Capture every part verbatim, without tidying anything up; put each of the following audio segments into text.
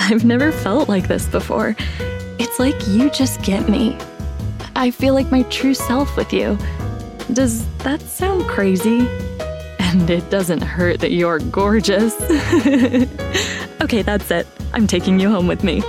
I've never felt like this before. It's like you just get me. I feel like my true self with you. Does that sound crazy? And it doesn't hurt that you're gorgeous. Okay, that's it. I'm taking you home with me.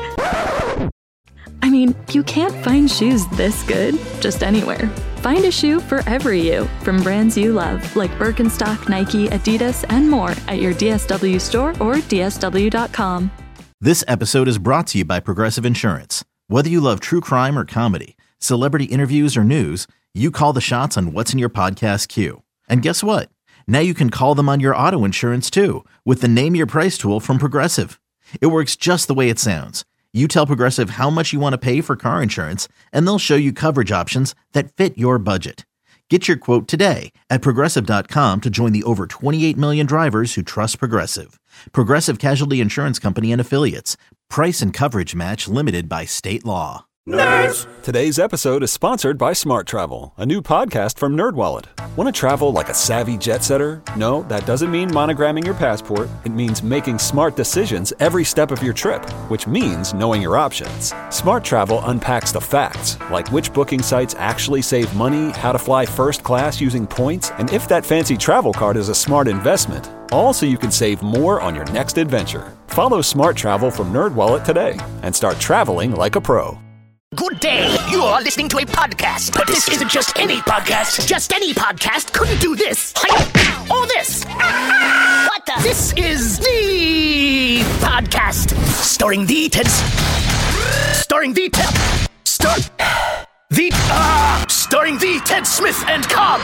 I mean, you can't find shoes this good just anywhere. Find a shoe for every you from brands you love, like Birkenstock, Nike, Adidas, and more at your D S W store or D S W dot com. This episode is brought to you by Progressive Insurance. Whether you love true crime or comedy, celebrity interviews or news, you call the shots on what's in your podcast queue. And guess what? Now you can call them on your auto insurance too with the Name Your Price tool from Progressive. It works just the way it sounds. You tell Progressive how much you want to pay for car insurance, and they'll show you coverage options that fit your budget. Get your quote today at Progressive dot com to join the over twenty-eight million drivers who trust Progressive. Progressive Casualty Insurance Company and Affiliates. Price and coverage match limited by state law. Nerds! Today's episode is sponsored by Smart Travel, a new podcast from NerdWallet. Want to travel like a savvy jet setter? No, that doesn't mean monogramming your passport. It means making smart decisions every step of your trip, which means knowing your options. Smart Travel unpacks the facts, like which booking sites actually save money, how to fly first class using points, and if that fancy travel card is a smart investment. All so you can save more on your next adventure. Follow Smart Travel from NerdWallet today and start traveling like a pro. Good day. You are listening to a podcast. But this isn't just any podcast. Just any podcast couldn't do this. Or this. What the? This is the podcast. Starring the Teds. Starring the Ted. Star. The. Uh, starring the Ted Smith and Cobb.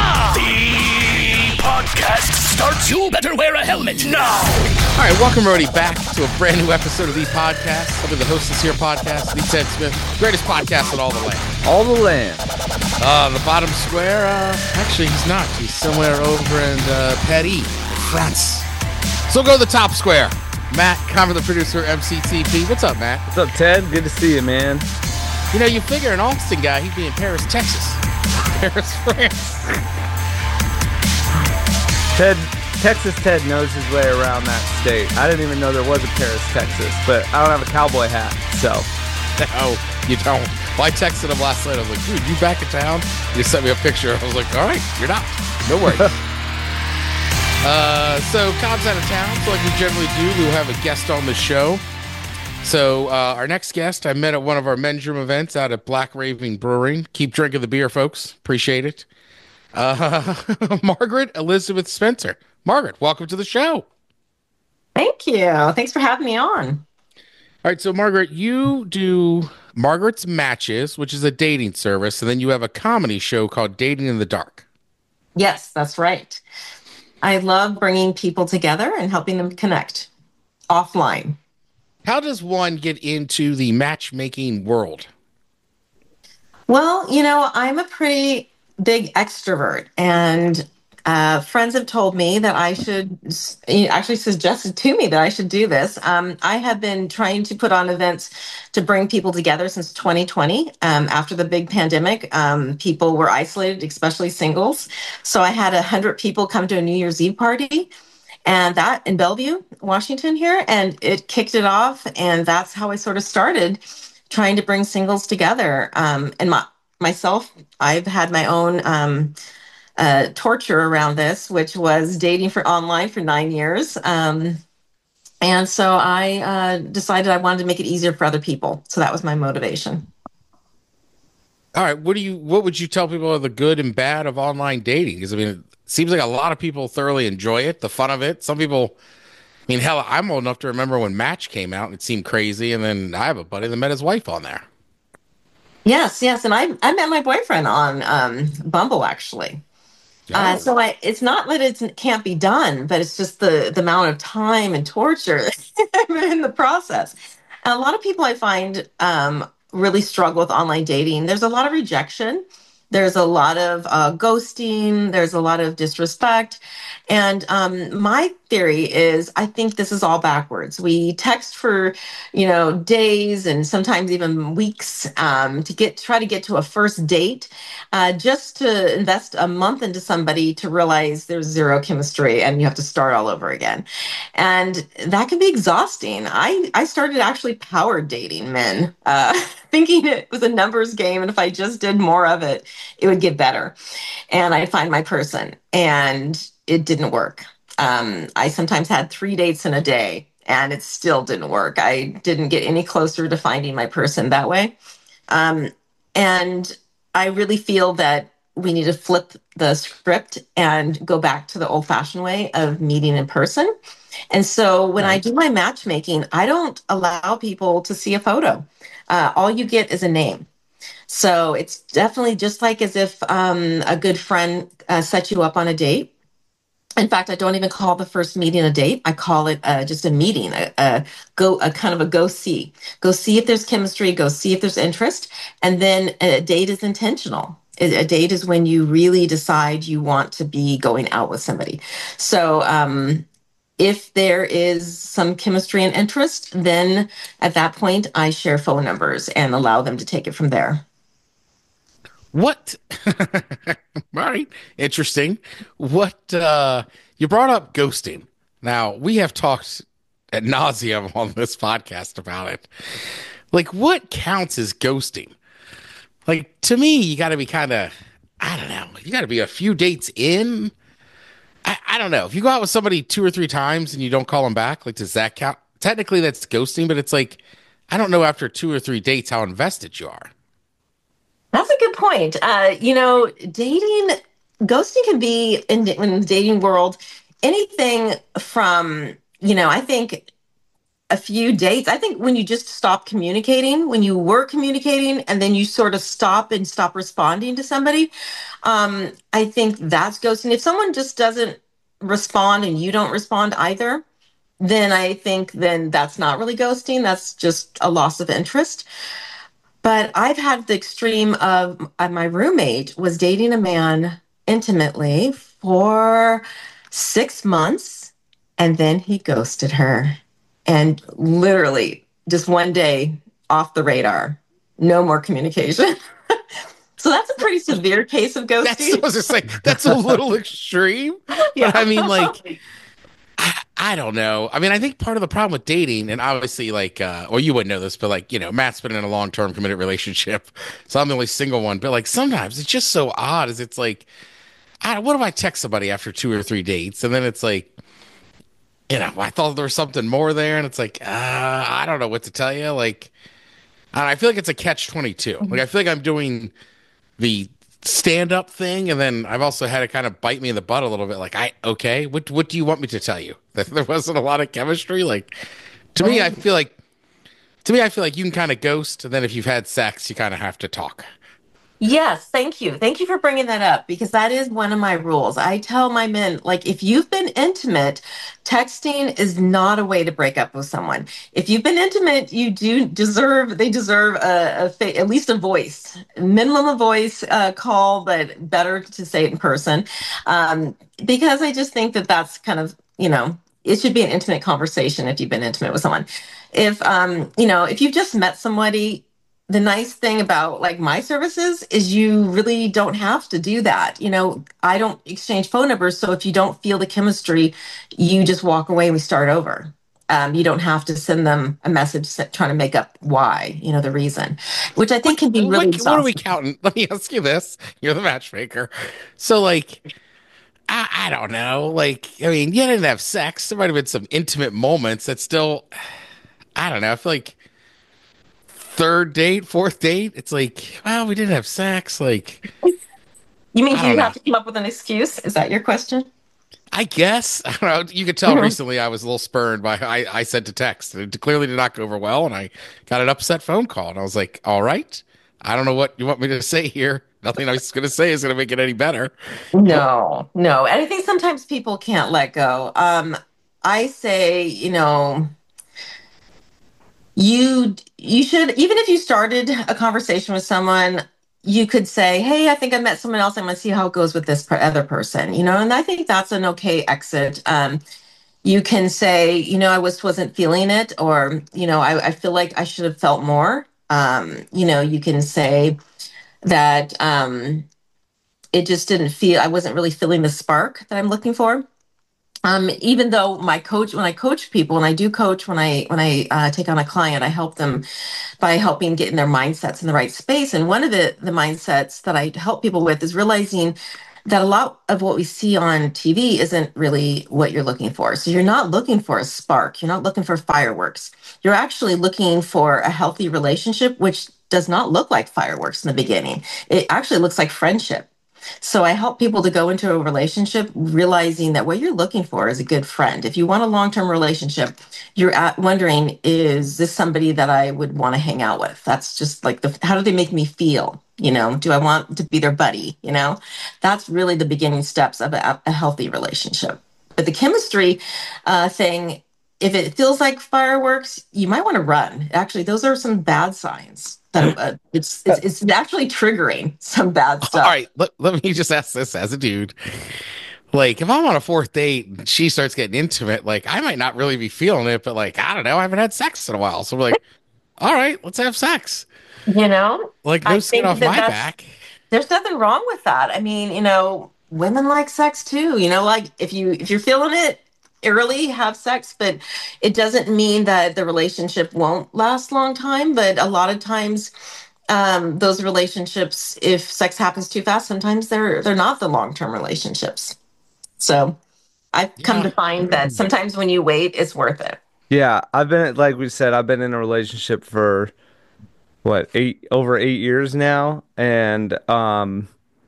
The podcast starts. You better wear a helmet now. All right, welcome everybody back to a brand new episode of The Podcast. I'll be the host of this here podcast, The Ted Smith, greatest podcast in all the land. All the land. Uh, the bottom square, uh, actually he's not. He's somewhere over in uh, Paris, France. So go to the top square. Matt, Conner, the producer, M C T P. What's up, Matt? What's up, Ted? Good to see you, man. You know, you figure an Austin guy, he'd be in Paris, Texas. Paris, France. Ted, Texas Ted knows his way around that state. I didn't even know there was a Paris, Texas, but I don't have a cowboy hat, so. No, you don't. Well, I texted him last night. I was like, dude, you back in town? He sent me a picture. I was like, all right, you're not. No worries. uh, so, Cobb's out of town, so like we generally do, we'll have a guest on the show. So, uh, our next guest, I met at one of our men's room events out at Black Raven Brewing. Keep drinking the beer, folks. Appreciate it. Uh, Margaret Elizabeth Spencer. Margaret, welcome to the show. Thank you. Thanks for having me on. All right, so Margaret, you do Margaret's Matches, which is a dating service, and then you have a comedy show called Dating in the Dark. Yes, that's right. I love bringing people together and helping them connect offline. How does one get into the matchmaking world? Well, you know, I'm a pretty big extrovert, and uh, friends have told me that I should, actually suggested to me that I should do this. Um, I have been trying to put on events to bring people together since twenty twenty. Um, after the big pandemic, um, people were isolated, especially singles. So I had one hundred people come to a New Year's Eve party, and that in Bellevue, Washington here, and it kicked it off. And that's how I sort of started trying to bring singles together. Um, and my, myself, I've had my own um, uh, torture around this, which was dating for online for nine years. Um, and so I uh, decided I wanted to make it easier for other people. So that was my motivation. All right. What do you, what would you tell people are the good and bad of online dating? Because I mean, it seems like a lot of people thoroughly enjoy it, the fun of it. Some people, I mean, hell, I'm old enough to remember when Match came out and it seemed crazy. And then I have a buddy that met his wife on there. Yes, yes. And I I met my boyfriend on um, Bumble, actually. Oh. Uh, so I, it's not that it can't be done, but it's just the, the amount of time and torture in the process. And a lot of people I find um, really struggle with online dating. There's a lot of rejection There's a lot of uh, ghosting. There's a lot of disrespect. And um, my theory is I think this is all backwards. We text for, you know, days and sometimes even weeks um, to get try to get to a first date, uh, just to invest a month into somebody to realize there's zero chemistry and you have to start all over again. And that can be exhausting. I, I started actually power dating men, uh, thinking it was a numbers game. And if I just did more of it, it would get better. And I'd find my person. And it didn't work. Um, I sometimes had three dates in a day and it still didn't work. I didn't get any closer to finding my person that way. Um, and I really feel that we need to flip the script and go back to the old fashioned way of meeting in person. And so when I do my matchmaking, I don't allow people to see a photo. Uh, all you get is a name. So it's definitely just like as if um, a good friend uh, set you up on a date. In fact, I don't even call the first meeting a date. I call it uh, just a meeting, a, a go, a kind of a go see. Go see if there's chemistry, go see if there's interest. And then a date is intentional. A date is when you really decide you want to be going out with somebody. So um, if there is some chemistry and interest, then at that point, I share phone numbers and allow them to take it from there. What? All right. Interesting. What, uh, you brought up ghosting. Now, we have talked ad nauseum on this podcast about it. Like, what counts as ghosting? Like, to me, you got to be kind of, I don't know, you got to be a few dates in. I, I don't know. If you go out with somebody two or three times and you don't call them back, like, does that count? Technically, that's ghosting, but it's like, I don't know after two or three dates how invested you are. That's a good point. Uh, you know, dating, ghosting can be in, in the dating world, anything from, you know, I think a few dates. I think when you just stop communicating, when you were communicating and then you sort of stop and stop responding to somebody, um, I think that's ghosting. If someone just doesn't respond and you don't respond either, then I think then that's not really ghosting. That's just a loss of interest. But I've had the extreme of uh, my roommate was dating a man intimately for six months, and then he ghosted her. And literally, just one day off the radar, no more communication. So that's a pretty severe case of ghosting. That's, I was just like, that's a little extreme. Yeah. But I mean, like, I, I don't know. I mean, I think part of the problem with dating, and obviously, like, uh, or you wouldn't know this, but like, you know, Matt's been in a long-term committed relationship, so I'm the only single one. But like, sometimes it's just so odd. Is it's like, I, what if I text somebody after two or three dates, and then it's like, you know, I thought there was something more there, and it's like, uh, I don't know what to tell you. Like, I, I feel like it's a catch twenty-two. Like, I feel like I'm doing the stand-up thing, and then I've also had it kind of bite me in the butt a little bit. Like, I okay, what what do you want me to tell you? That there wasn't a lot of chemistry? Like, to me, I feel like to me, I feel like you can kind of ghost, and then if you've had sex, you kind of have to talk. Yes, thank you. Thank you for bringing that up because that is one of my rules. I tell my men, like, if you've been intimate, texting is not a way to break up with someone. If you've been intimate, you do deserve, they deserve a, a fa- at least a voice, minimum a voice uh, call, but better to say it in person. Um, because I just think that that's kind of, you know, it should be an intimate conversation if you've been intimate with someone. If, um, you know, if you've just met somebody, the nice thing about like my services is you really don't have to do that. You know, I don't exchange phone numbers. So if you don't feel the chemistry, you just walk away and we start over. Um, you don't have to send them a message trying to make up why, you know, the reason, which I think can be really what, what are we counting? Let me ask you this. You're the matchmaker. So like, I, I don't know. Like, I mean, you didn't have sex. There might have been some intimate moments that still, I don't know. I feel like third date, fourth date, it's like, well, we didn't have sex. Like, you mean I do you don't have know. to come up with an excuse? Is that your question? I guess. I don't know. You could tell Mhm. recently I was a little spurned by I, I sent a text. It clearly did not go over well, and I got an upset phone call. And I was like, all right, I don't know what you want me to say here. Nothing I was going to say is going to make it any better. No, no. And I think sometimes people can't let go. Um, I say, you know, you you should, even if you started a conversation with someone, you could say, hey, I think I met someone else. I'm going to see how it goes with this per- other person, you know, and I think that's an okay exit. Um, you can say, you know, I just wasn't feeling it, or, you know, I, I feel like I should have felt more. Um, you know, you can say that um, it just didn't feel, I wasn't really feeling the spark that I'm looking for. Um, even though my coach, when I coach people, and I do coach when I when I uh, take on a client, I help them by helping get in their mindsets in the right space. And one of the the mindsets that I help people with is realizing that a lot of what we see on T V isn't really what you're looking for. So you're not looking for a spark. You're not looking for fireworks. You're actually looking for a healthy relationship, which does not look like fireworks in the beginning. It actually looks like friendship. So I help people to go into a relationship realizing that what you're looking for is a good friend. If you want a long-term relationship, you're at wondering, is this somebody that I would want to hang out with? That's just like the, how do they make me feel? You know, do I want to be their buddy? You know, that's really the beginning steps of a, a healthy relationship. But the chemistry uh, thing, if it feels like fireworks, you might want to run. Actually, those are some bad signs. That uh, it's, it's it's actually triggering some bad stuff. All right, let, let me just ask this as a dude. Like, if I'm on a fourth date and she starts getting intimate, like, I might not really be feeling it, but like, I don't know, I haven't had sex in a while. So we're like, all right, let's have sex. You know? Like, no I skin think off that my that's- back. There's nothing wrong with that. I mean, you know, women like sex too. You know, like if you if you're feeling it early, have sex, but it doesn't mean that the relationship won't last a long time. But a lot of times, um, those relationships, if sex happens too fast, sometimes they're they're not the long-term relationships. So I've come Yeah. to find that sometimes when you wait, it's worth it. Yeah, I've been, like we said, I've been in a relationship for what, eight over eight years now, and um,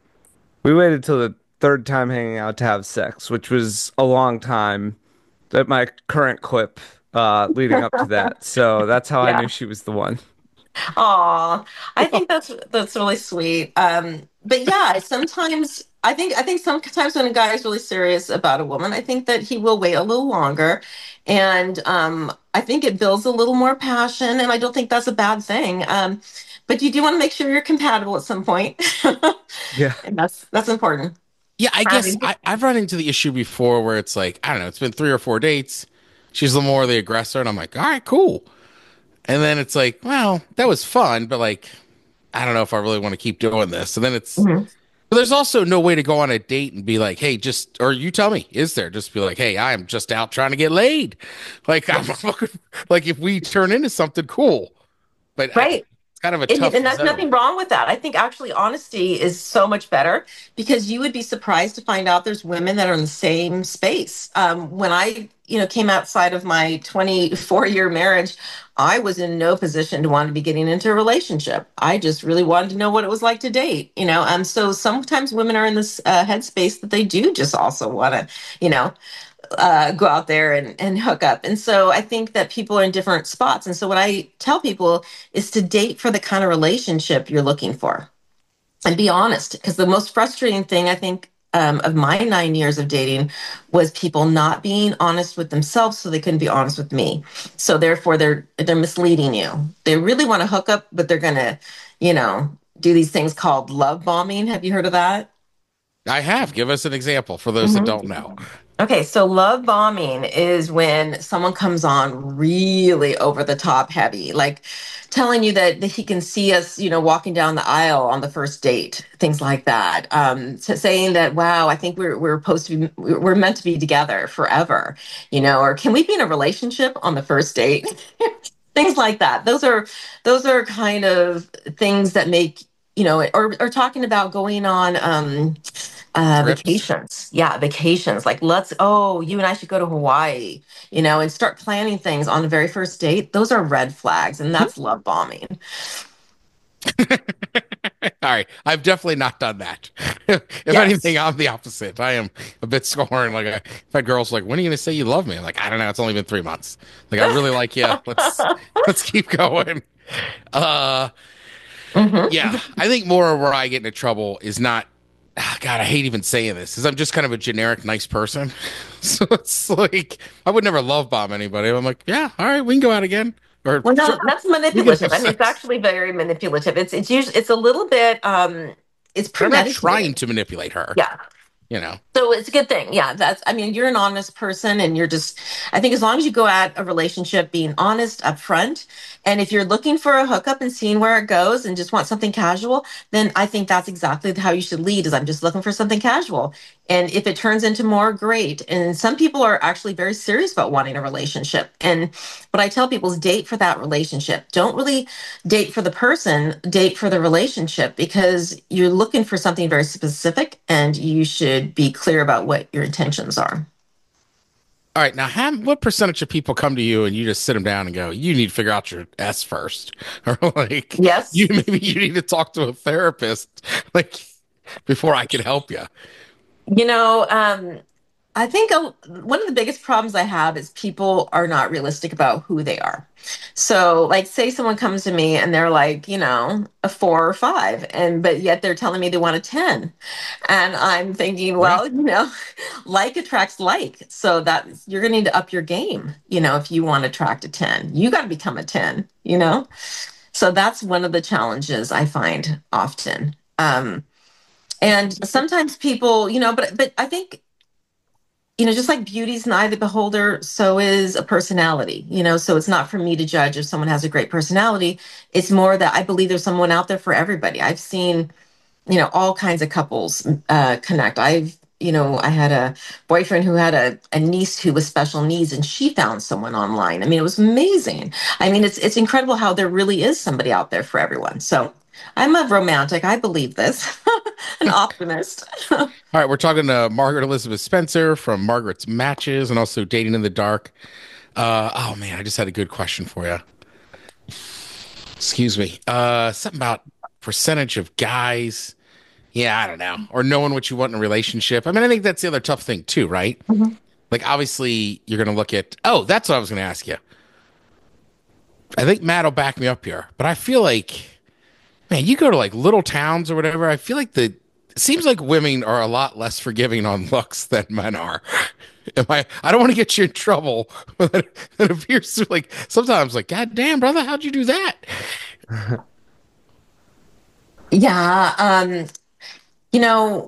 we waited till the third time hanging out to have sex, which was a long time. At my current clip, uh, leading up to that, so that's how I Yeah. knew she was the one. Aw, I think that's that's really sweet. Um, but yeah, sometimes I think I think sometimes when a guy is really serious about a woman, I think that he will wait a little longer, and um, I think it builds a little more passion, and I don't think that's a bad thing. Um, but you do want to make sure you're compatible at some point, Yeah. and that's that's important. Yeah, I guess Having- I, I've run into the issue before where it's like, I don't know, it's been three or four dates. She's the more the aggressor, and I'm like, all right, cool. And then it's like, well, that was fun, but like, I don't know if I really want to keep doing this. And then it's, Mhm. but there's also no way to go on a date and be like, hey, just, or you tell me, is there? Just be like, hey, I am just out trying to get laid. Like, I'm like, if we turn into something cool, but I- Right. it's kind of a And, tough and there's zone. nothing wrong with that. I think actually honesty is so much better because you would be surprised to find out there's women that are in the same space. Um, when I, you know, came outside of my twenty-four year marriage, I was in no position to want to be getting into a relationship. I just really wanted to know what it was like to date, you know. Um, so sometimes women are in this uh, headspace that they do just also want to, you know, uh, go out there and, and hook up. And so I think that people are in different spots. And so what I tell people is to date for the kind of relationship you're looking for and be honest. Because the most frustrating thing, I think, um, of my nine years of dating was people not being honest with themselves, so they couldn't be honest with me. So therefore, they're they're misleading you. They really want to hook up, but they're gonna, you know, do these things called love bombing. Have you heard of that? I have. Give us an example for those that don't know. Okay, so love bombing is when someone comes on really over the top heavy, like telling you that, that he can see us, you know, walking down the aisle on the first date, things like that. Um, so saying that, wow, I think we're we're supposed to be, we're meant to be together forever, you know, or can we be in a relationship on the first date? Things like that. Those are those are kind of things that make, you know, or or talking about going on um uh Trips. vacations. Yeah, vacations. Like, let's, oh, you and I should go to Hawaii, you know, and start planning things on the very first date. Those are red flags, and that's love bombing. All right. I've definitely not done that. If Yes. anything, I'm the opposite. I am a bit scorned. Like, I- I've had girls like, when are you going to say you love me? I'm like, I don't know. It's only been three months. Like, I really like you. Let's, let's keep going. Uh, Mhm. yeah. I think more where I get into trouble is not, ah, God, I hate even saying this, is I'm just kind of a generic nice person. So it's like, I would never love bomb anybody. I'm like, yeah, all right, we can go out again. Or Well, no, sure, that's we can have manipulative. I mean, it's sex. actually very manipulative. It's it's usually it's a little bit um it's But I'm not premeditated. trying to manipulate her. Yeah. You know. So it's a good thing. Yeah, that's, I mean, you're an honest person and you're just, I think as long as you go at a relationship being honest upfront, and if you're looking for a hookup and seeing where it goes and just want something casual, then I think that's exactly how you should lead is I'm just looking for something casual. And if it turns into more, great. And some people are actually very serious about wanting a relationship. And what I tell people is date for that relationship. Don't really date for the person, date for the relationship because you're looking for something very specific and you should be clear about what your intentions are. All right, now how, what percentage of people come to you and you just sit them down and go, you need to figure out your S first? Or like, Yes. you maybe you need to talk to a therapist like before I can help you. You know, um, I think a, one of the biggest problems I have is people are not realistic about who they are. So, like, say someone comes to me and they're like, you know, a four or five, and but yet they're telling me they want a ten, and I'm thinking, well, you know, like attracts like, so that you're going to need to up your game. You know, if you want to attract a ten, you got to become a ten. You know, so that's one of the challenges I find often. Um, and sometimes people, you know, but but I think you know, just like beauty's an eye of the beholder, so is a personality, you know, so it's not for me to judge if someone has a great personality. It's more that I believe there's someone out there for everybody. I've seen, you know, all kinds of couples uh, connect. I've, you know, I had a boyfriend who had a, a niece who was special needs and she found someone online. I mean, it was amazing. I mean, it's, it's incredible how there really is somebody out there for everyone. So I'm a romantic. I believe this. An optimist. All right, we're talking to Margaret Elizabeth Spencer from Margaret's Matches and also Dating in the Dark. Uh, oh, man, I just had a good question for you. Excuse me. Uh, something about percentage of guys. Yeah, I don't know. Or knowing what you want in a relationship. I mean, I think that's the other tough thing too, right? Mm-hmm. Like, obviously, you're going to look at... Oh, that's what I was going to ask you. I think Matt will back me up here. But I feel like... Man, you go to like little towns or whatever. I feel like the it seems like women are a lot less forgiving on looks than men are. Am I? I don't want to get you in trouble. But it appears to like sometimes like, God damn, brother, how'd you do that? Yeah, um, you know,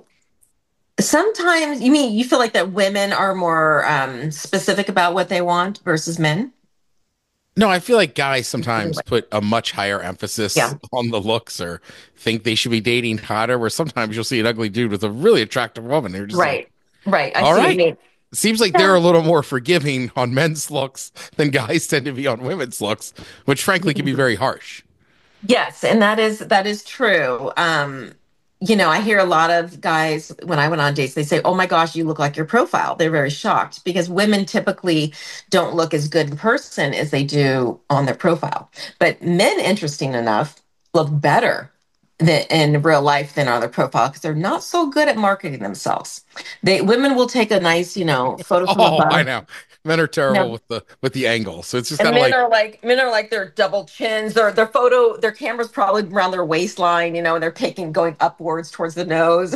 sometimes you mean you feel like that women are more um, specific about what they want versus men. No, I feel like guys sometimes put a much higher emphasis Yeah. on the looks or think they should be dating hotter, where sometimes you'll see an ugly dude with a really attractive woman. They're just Right, like, right. I all see what right. you mean. It seems like they're a little more forgiving on men's looks than guys tend to be on women's looks, which frankly can be very harsh. Yes, and that is that is true. Um, you know, I hear a lot of guys when I went on dates, they say, "Oh my gosh, you look like your profile." They're very shocked because women typically don't look as good in person as they do on their profile. But men, interesting enough, look better than, in real life than on their profile because they're not so good at marketing themselves. They women will take a nice, you know, photo from Oh, above. I know. Men are terrible No. with the with the angle, so it's just And kind of men like are like men are like their double chins. Their their photo, their camera's probably around their waistline, you know, and they're taking going upwards towards the nose.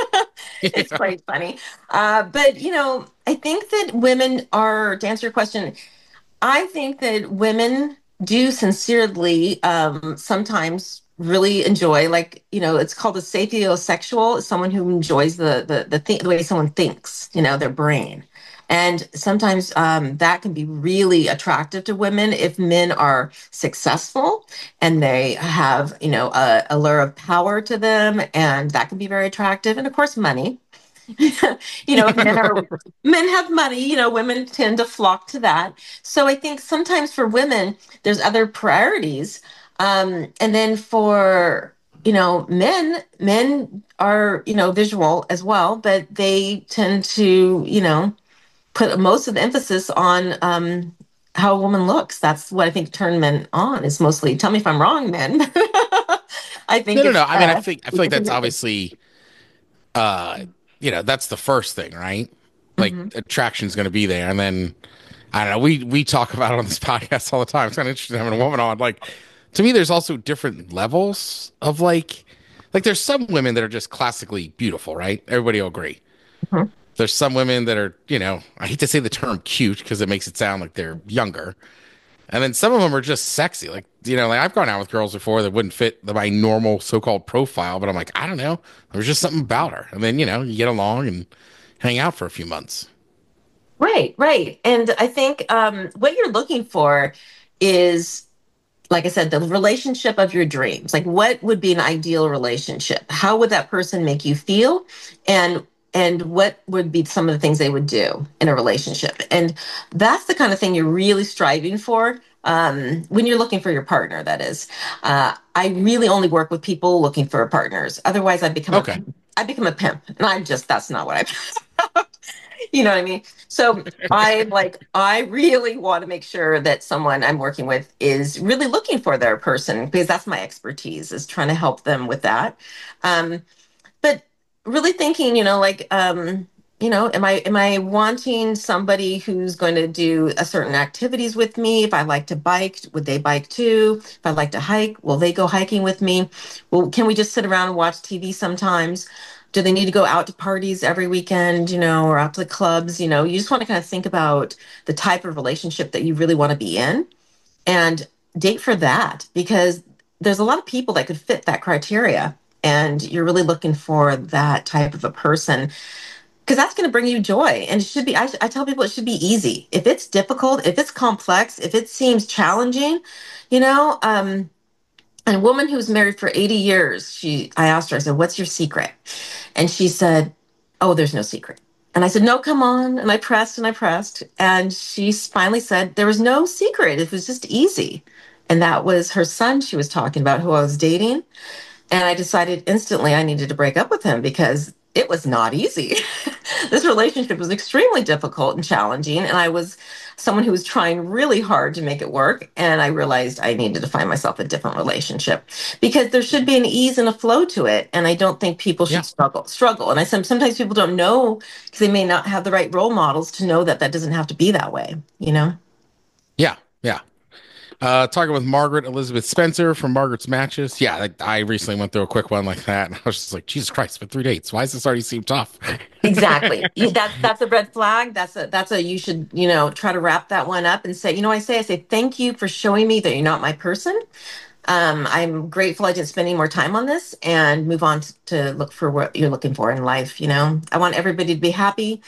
It's quite funny. Uh, but you know, I think that women are, to answer your question, I think that women do sincerely um, sometimes really enjoy, like, you know, it's called a sapiosexual, someone who enjoys the the the, th- the way someone thinks, you know, their brain. And sometimes um, that can be really attractive to women if men are successful and they have, you know, a, a lure of power to them, and that can be very attractive. And of course, money. You know, if men are men have money, you know, women tend to flock to that. So I think sometimes for women, there's other priorities, um, and then for you know men, men are you know visual as well, but they tend to you know. put most of the emphasis on um, how a woman looks. That's what I think turned men on is mostly. Tell me if I'm wrong, men. I think no, no, it's, no. I mean, I uh, think I feel like that's obviously, uh, you know, that's the first thing, right? Like Mhm. attraction's going to be there, and then I don't know. We we talk about it on this podcast all the time. It's kind of interesting having a woman on. Like to me, there's also different levels of like, like there's some women that are just classically beautiful, right? Everybody will agree. Mhm. There's some women that are, you know, I hate to say the term cute because it makes it sound like they're younger. And then some of them are just sexy. Like, you know, like I've gone out with girls before that wouldn't fit the, my normal so-called profile, but I'm like, I don't know. There's just something about her. And then, you know, you get along and hang out for a few months. Right, right. And I think um, what you're looking for is, like I said, the relationship of your dreams. Like, what would be an ideal relationship? How would that person make you feel? And and what would be some of the things they would do in a relationship? And that's the kind of thing you're really striving for um, when you're looking for your partner, that is. Uh, I really only work with people looking for partners. Otherwise, I become Okay. a pimp. I become a pimp. And I'm just, that's not what I'm You know what I mean? So I like, I really want to make sure that someone I'm working with is really looking for their person, because that's my expertise, is trying to help them with that. Um, but really thinking, you know, like, um, you know, am I am I wanting somebody who's going to do a certain activities with me? If I like to bike, would they bike too? If I like to hike, will they go hiking with me? Well, can we just sit around and watch T V sometimes? Do they need to go out to parties every weekend, you know, or out to the clubs? You know, you just want to kind of think about the type of relationship that you really want to be in and date for that, because there's a lot of people that could fit that criteria. And you're really looking for that type of a person, because that's going to bring you joy. And it should be, I, I tell people it should be easy. If it's difficult, if it's complex, if it seems challenging, you know, um, and a woman who's married for eighty years, she, I asked her, I said, what's your secret? And she said, oh, there's no secret. And I said, no, come on. And I pressed and I pressed. And she finally said, there was no secret. It was just easy. And that was her son she was talking about, who I was dating. And I decided instantly I needed to break up with him because it was not easy. This relationship was extremely difficult and challenging. And I was someone who was trying really hard to make it work. And I realized I needed to find myself a different relationship, because there should be an ease and a flow to it. And I don't think people should Yeah. struggle, struggle. And I sometimes people don't know, because they may not have the right role models to know that that doesn't have to be that way, you know? Yeah. Yeah. Uh, talking with Margaret Elizabeth Spencer from Margaret's Matches. Yeah, I, I recently went through a quick one like that, and I was just like, Jesus Christ, but three dates. Why does this already seem tough? Exactly. You- That's that's a red flag. That's a that's a you should, you know, try to wrap that one up and say, you know, I say I say thank you for showing me that you're not my person. Um, I'm grateful I didn't spend any more time on this, and move on to, to look for what you're looking for in life. You know, I want everybody to be happy.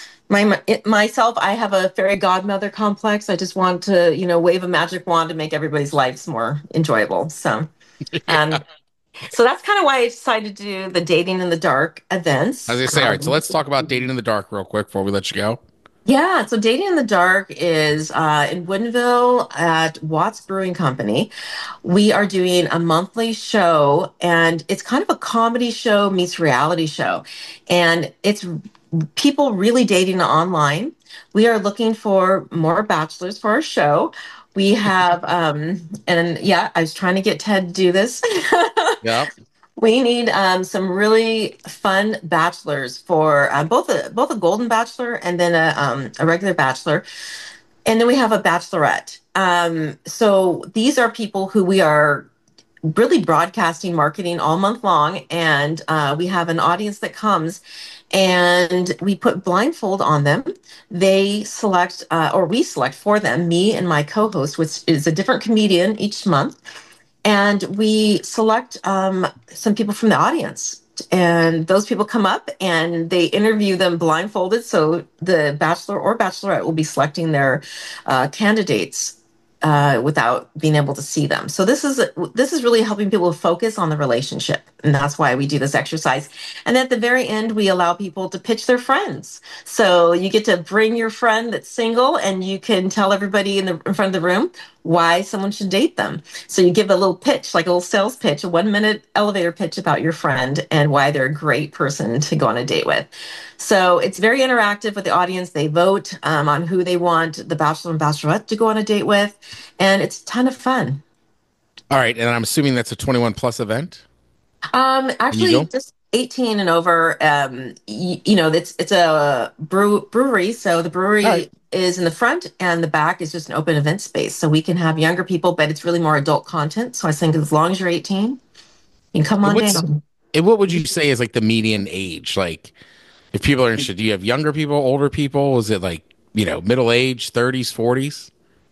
My it, myself, I have a fairy godmother complex. I just want to, you know, wave a magic wand to make everybody's lives more enjoyable. So, um, so that's kind of why I decided to do the Dating in the Dark events. As I say, all right, so Um, let's talk about Dating in the Dark real quick before we let you go. Yeah, so Dating in the Dark is uh, in Woodinville at Watts Brewing Company. We are doing a monthly show, and it's kind of a comedy show meets reality show. And it's people really dating online. We are looking for more bachelors for our show. We have, um, and yeah, I was trying to get Ted to do this. Yeah. We need um, some really fun bachelors for uh, both a both a golden bachelor and then a um, a regular bachelor, and then we have a bachelorette. Um, so these are people who we are really broadcasting, marketing all month long, and uh, we have an audience that comes, and we put blindfold on them. They select, uh, or we select for them, me and my co-host, which is a different comedian each month. And we select um, some people from the audience. And those people come up and they interview them blindfolded. So the bachelor or bachelorette will be selecting their uh, candidates uh, without being able to see them. So this is this is really helping people focus on the relationship. And that's why we do this exercise. And at the very end, we allow people to pitch their friends. So you get to bring your friend that's single, and you can tell everybody in the in front of the room why someone should date them. So you give a little pitch, like a little sales pitch, a one minute elevator pitch about your friend and why they're a great person to go on a date with. So it's very interactive with the audience. They vote um, on who they want the bachelor and bachelorette to go on a date with. And it's a ton of fun. All right, and I'm assuming that's a twenty-one plus event. Um, go? actually, just eighteen and over. Um, y- you know, it's it's a brew brewery, so the brewery All right. is in the front, and the back is just an open event space, so we can have younger people, but it's really more adult content. So I think as long as you're eighteen, you can come on What's- down. And what would you say is like the median age? Like, if people are interested, do you have younger people, older people? Is it like, you know, middle age, thirties, forties?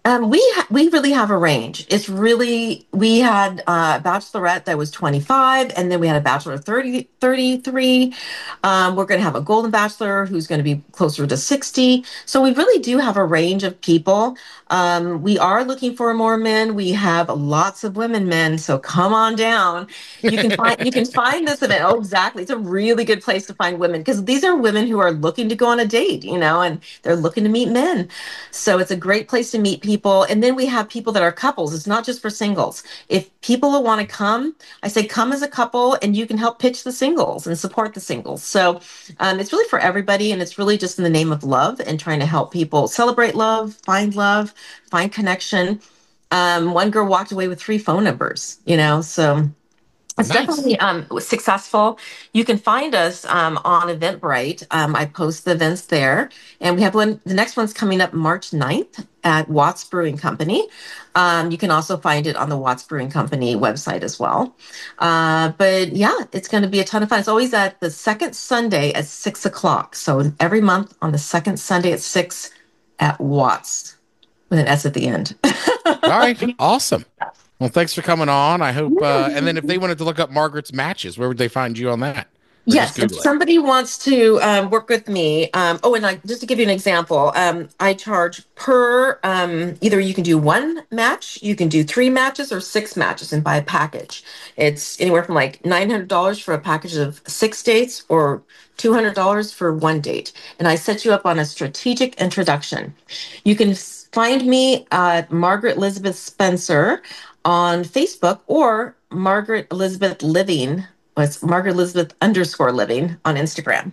Um, we ha- we really have a range. It's really we had uh, a bachelorette that was twenty-five, and then we had a bachelor thirty, thirty-three. Um, we're going to have a golden bachelor who's going to be closer to sixty. So we really do have a range of people. Um, we are looking for more men. We have lots of women men, so come on down. You can find you can find this event. Oh, exactly. It's a really good place to find women because these are women who are looking to go on a date, you know, and they're looking to meet men. So it's a great place to meet people. And then we have people that are couples. It's not just for singles. If people want to come, I say come as a couple and you can help pitch the singles and support the singles. So um, it's really for everybody. And it's really just in the name of love and trying to help people celebrate love, find love, find connection. Um, one girl walked away with three phone numbers, you know, so it's Nice. definitely um, successful. You can find us um, on Eventbrite. Um, I post the events there. And we have one, the next one's coming up March ninth at Watts Brewing Company. Um, you can also find it on the Watts Brewing Company website as well. Uh, but yeah, it's going to be a ton of fun. It's always at the second Sunday at six o'clock. So every month on the second Sunday at six at Watts with an S at the end. All right. Awesome. Well, thanks for coming on. I hope, uh, and then if they wanted to look up Margaret's matches, where would they find you on that? Or Yes, if somebody wants to um, work with me, um, oh, and I, just to give you an example, um, I charge per, um, either you can do one match, you can do three matches or six matches and buy a package. It's anywhere from like nine hundred dollars for a package of six dates or two hundred dollars for one date. And I set you up on a strategic introduction. You can find me at Margaret Elizabeth Spencer on Facebook or Margaret Elizabeth Living. It's Margaret Elizabeth underscore living on Instagram.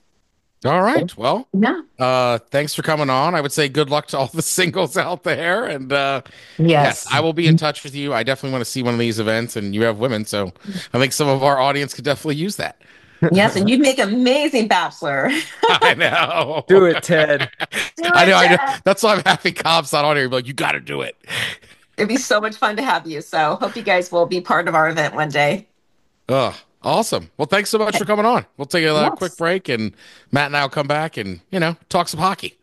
All right. Well, yeah. Uh, thanks for coming on. I would say good luck to all the singles out there. And uh, yes. yes, I will be in touch with you. I definitely want to see one of these events, and you have women, so I think some of our audience could definitely use that. Yes, and you'd make an amazing bachelor. I know. Do it, Ted. Do it, I know. I know. Ted. That's why I'm happy Cobb's not on here. Like, you got to do it. It'd be so much fun to have you. So hope you guys will be part of our event one day. Oh, awesome. Well, thanks so much for coming on. We'll take a uh, Yes. quick break, and Matt and I will come back and, you know, talk some hockey.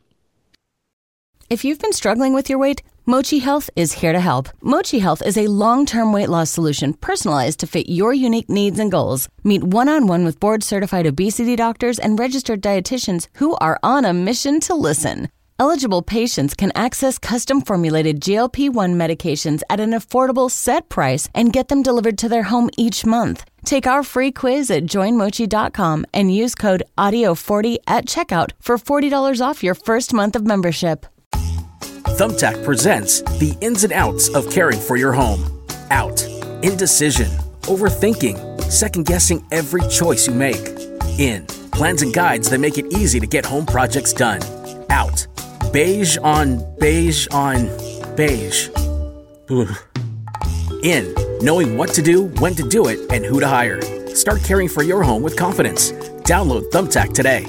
If you've been struggling with your weight, Mochi Health is here to help. Mochi Health is a long-term weight loss solution personalized to fit your unique needs and goals. Meet one-on-one with board-certified obesity doctors and registered dietitians who are on a mission to listen. Eligible patients can access custom-formulated G L P one medications at an affordable set price and get them delivered to their home each month. Take our free quiz at join mochi dot com and use code audio forty at checkout for forty dollars off your first month of membership. Thumbtack presents the ins and outs of caring for your home. Out. Indecision. Overthinking. Second-guessing every choice you make. In. Plans and guides that make it easy to get home projects done. Out. Beige on beige on beige. Ugh. In. Knowing what to do, when to do it, and who to hire. Start caring for your home with confidence. Download Thumbtack today.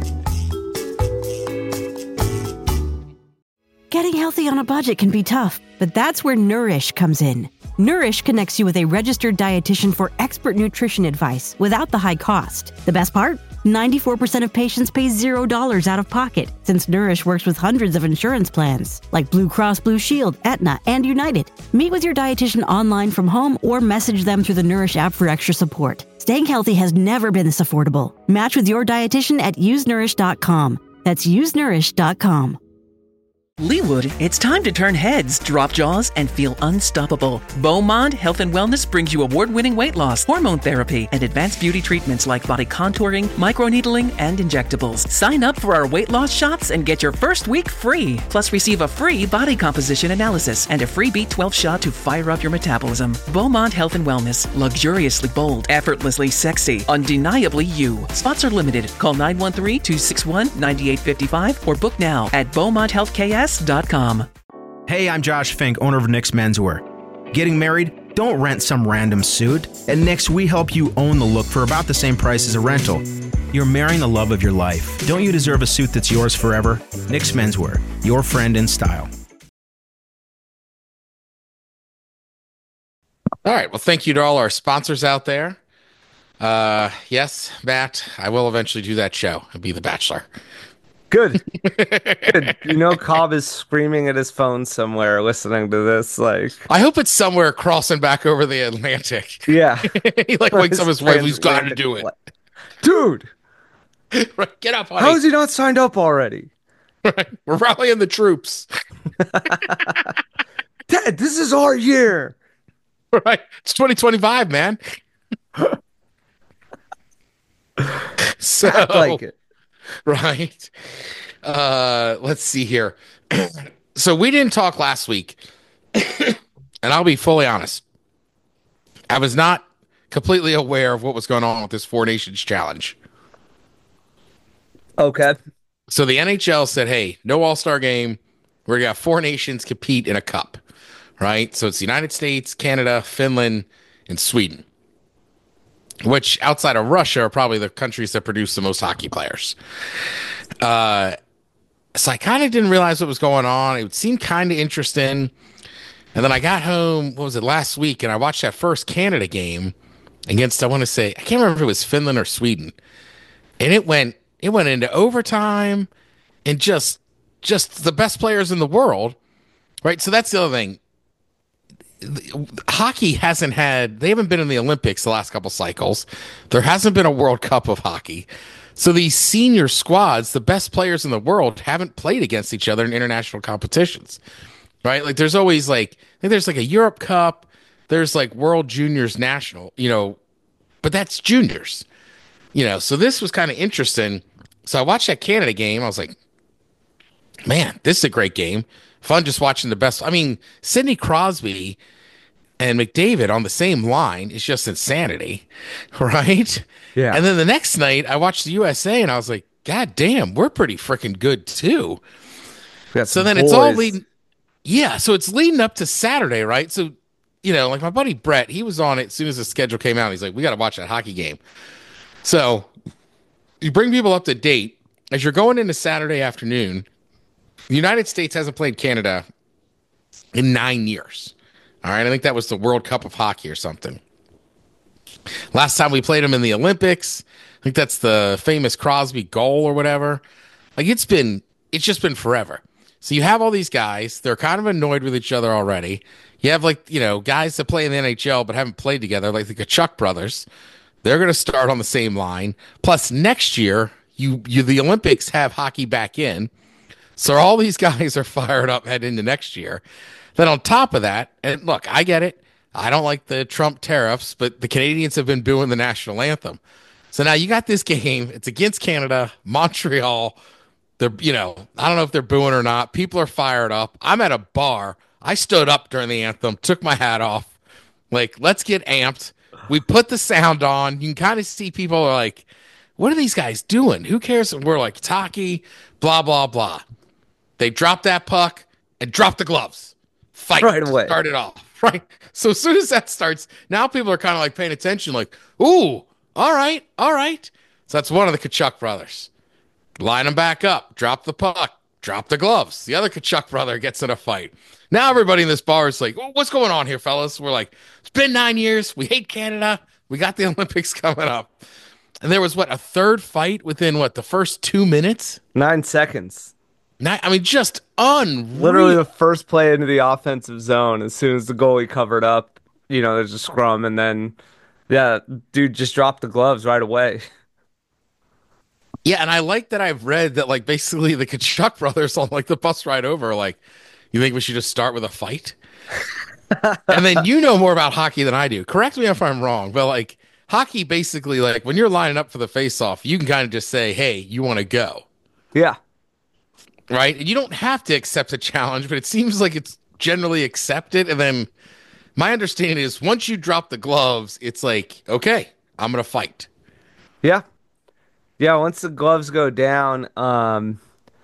Getting healthy on a budget can be tough, but that's where Nourish comes in. Nourish connects you with a registered dietitian for expert nutrition advice without the high cost. The best part? ninety-four percent of patients pay zero dollars out of pocket, since Nourish works with hundreds of insurance plans, like Blue Cross Blue Shield, Aetna, and United. Meet with your dietitian online from home or message them through the Nourish app for extra support. Staying healthy has never been this affordable. Match with your dietitian at use nourish dot com. That's use nourish dot com. Leewood, it's time to turn heads, drop jaws, and feel unstoppable. Beaumont Health and Wellness brings you award-winning weight loss, hormone therapy, and advanced beauty treatments like body contouring, microneedling, and injectables. Sign up for our weight loss shots and get your first week free. Plus, receive a free body composition analysis and a free B twelve shot to fire up your metabolism. Beaumont Health and Wellness, luxuriously bold, effortlessly sexy, undeniably you. Spots are limited. Call nine one three, two six one, nine eight five five or book now at beaumont health k s dot com. Hey, I'm Josh Fink, owner of Nick's Menswear. Getting married? Don't rent some random suit. At Nick's, we help you own the look for about the same price as a rental. You're marrying the love of your life. Don't you deserve a suit that's yours forever? Nick's Menswear, your friend in style. All right. Well, thank you to all our sponsors out there. Uh, yes, Matt, I will eventually do that show and be the Bachelor. Good. Good. You know, Cobb is screaming at his phone somewhere listening to this. Like, I hope it's somewhere crossing back over the Atlantic. Yeah. He like wakes up his wife, who's got to do it. Dude. Right, get up, honey. How is he not signed up already? Right. We're rallying the troops. Dad, this is our year. Right. It's twenty twenty-five, man. So, Act like it. Right. Uh, let's see here. So we didn't talk last week, and I'll be fully honest. I was not completely aware of what was going on with this Four Nations Challenge. Okay. So the N H L said, hey, no all-star game. We're going to have four nations compete in a cup, right? So it's the United States, Canada, Finland, and Sweden, which outside of Russia are probably the countries that produce the most hockey players. Uh, so I kind of didn't realize what was going on. It seemed kind of interesting. And then I got home, what was it, last week, and I watched that first Canada game against, I want to say, I can't remember if it was Finland or Sweden. And it went it went into overtime and just just the best players in the world, right? So that's the other thing. Hockey hasn't had, they haven't been in the Olympics the last couple cycles. There hasn't been a World Cup of hockey. So these senior squads, the best players in the world, haven't played against each other in international competitions, right? Like there's always like, I think there's like a Europe Cup, there's like World Juniors National, you know, but that's juniors, you know. So this was kind of interesting. So I watched that Canada game. I was like, man, this is a great game. Fun just watching the best. I mean, Sidney Crosby and McDavid on the same line is just insanity, right? Yeah. And then the next night, I watched the U S A, and I was like, God damn, we're pretty freaking good too. So then boys. It's all leading. Yeah, so it's leading up to Saturday, right? So, you know, like my buddy Brett, he was on it as soon as the schedule came out. He's like, we got to watch that hockey game. So you bring people up to date as you're going into Saturday afternoon. The United States hasn't played Canada in nine years. All right, I think that was the World Cup of Hockey or something. Last time we played them in the Olympics, I think that's the famous Crosby goal or whatever. Like it's been, it's just been forever. So you have all these guys, they're kind of annoyed with each other already. You have like, you know, guys that play in the N H L but haven't played together, like the Kachuk brothers. They're going to start on the same line. Plus next year, you, you the Olympics have hockey back in. So all these guys are fired up heading into next year. Then on top of that, and look, I get it. I don't like the Trump tariffs, but the Canadians have been booing the national anthem. So now you got this game. It's against Canada, Montreal. They're, you know, I don't know if they're booing or not. People are fired up. I'm at a bar. I stood up during the anthem, took my hat off. Like, let's get amped. We put the sound on. You can kind of see people are like, what are these guys doing? Who cares? We're like, it's hockey, blah, blah, blah. They drop that puck and drop the gloves. Fight. Right away. Start it off. Right. So as soon as that starts, now people are kind of like paying attention, like, ooh, all right, all right. So that's one of the Kachuk brothers. Line them back up, drop the puck, drop the gloves. The other Kachuk brother gets in a fight. Now everybody in this bar is like, what's going on here, fellas? We're like, it's been nine years. We hate Canada. We got the Olympics coming up. And there was, what, a third fight within, what, the first two minutes? Nine seconds. Nine, I mean, just unreal. Literally the first play into the offensive zone. As soon as the goalie covered up, you know, there's a scrum. And then, yeah, dude just dropped the gloves right away. Yeah, and I like that I've read that, like, basically the Kachuk brothers on, like, the bus ride over are like, you think we should just start with a fight? And then you know more about hockey than I do. Correct me if I'm wrong, but, like, hockey basically, like, when you're lining up for the face-off, you can kind of just say, hey, you want to go. Yeah. Right? And you don't have to accept a challenge, but it seems like it's generally accepted. And then my understanding is once you drop the gloves, it's like, okay, I'm going to fight. Yeah. Yeah, once the gloves go down, um,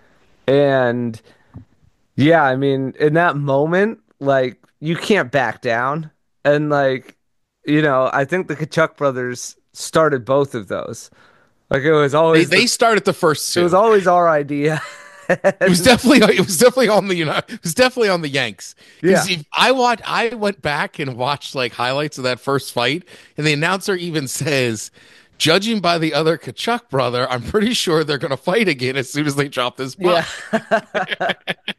and yeah, I mean, in that moment, like, you can't back down. And, like, you know, I think the Kachuk brothers started both of those. Like, it was always... They, the, they started the first two. It was always our idea. It was definitely it was definitely on the you know it was definitely on the Yanks. Yeah. If I watched I went back and watched like highlights of that first fight, and the announcer even says, judging by the other Kachuk brother, I'm pretty sure they're going to fight again as soon as they drop this puck. Yeah.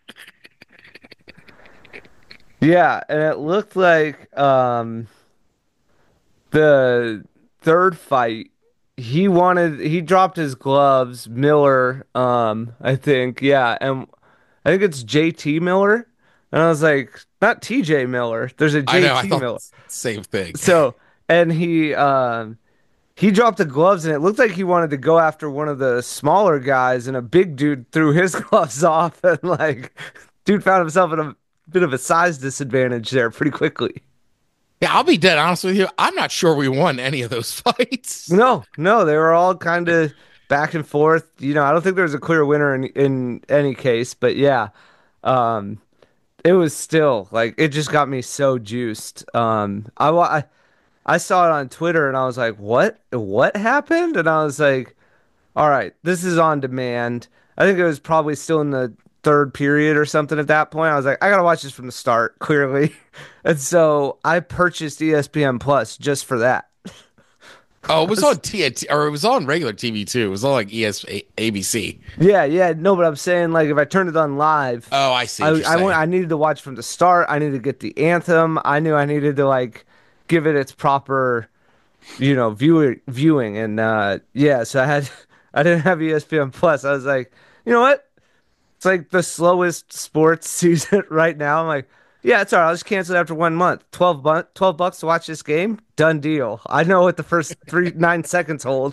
Yeah, and it looked like um, the third fight, he wanted he dropped his gloves, Miller, um, I think, yeah, and I think it's J T Miller, and I was like, not T J Miller. There's a J T I know, I thought Miller. same thing. So, and he um, he dropped the gloves, and it looked like he wanted to go after one of the smaller guys, and a big dude threw his gloves off, and like, dude found himself in a bit of a size disadvantage there pretty quickly. Yeah, I'll be dead honest with you. I'm not sure we won any of those fights. No, no, they were all kind of back and forth. You know, I don't think there was a clear winner in in any case, but yeah, um, it was still like it just got me so juiced. Um, I, wa- I I saw it on Twitter and I was like, "What? What happened?" And I was like, "All right, this is on demand." I think it was probably still in the third period or something at that point. I was like, I gotta watch this from the start, clearly. And so I purchased E S P N Plus just for that. Oh, it was on T N T, or it was on regular T V too. It was on like E S A B C. Yeah, yeah, no, but I'm saying like if I turned it on live, oh, I see. I, What you're I, saying. went, I needed to watch from the start. I needed to get the anthem. I knew I needed to like give it its proper, you know, view, viewing. And uh, yeah, so I had, I didn't have E S P N Plus. I was like, you know what? It's like the slowest sports season right now. I'm like, yeah, it's all right. I'll just cancel it after one month. twelve, bu- twelve bucks to watch this game? Done deal. I know what the first three, nine seconds hold.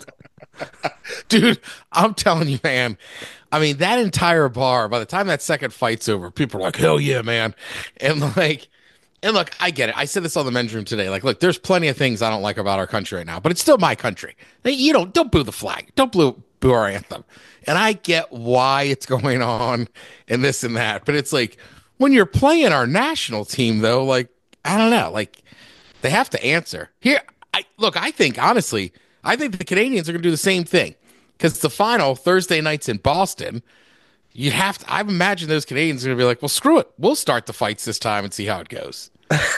Dude, I'm telling you, man. I mean, that entire bar, by the time that second fight's over, people are like, hell yeah, man. And like, and look, I get it. I said this on the men's room today. Like, look, there's plenty of things I don't like about our country right now, but it's still my country. You don't, don't boo the flag. Don't boo, boo our anthem. And I get why it's going on and this and that. But it's like, when you're playing our national team, though, like, I don't know, like, they have to answer. Here, I look, I think, honestly, I think the Canadians are going to do the same thing. Because the final, Thursday night's in Boston, you have to, I imagine those Canadians are going to be like, well, screw it. We'll start the fights this time and see how it goes.